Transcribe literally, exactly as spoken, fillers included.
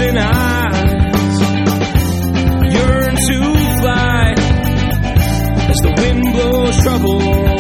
and eyes yearn to fly as the wind blows trouble